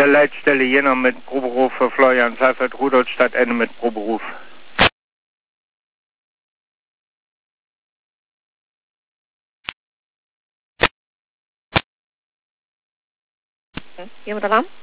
Der Leitstelle Jena mit Proberuf für Florian Seifert, Rudolstadt, Ende mit Proberuf. Jemand Alarm?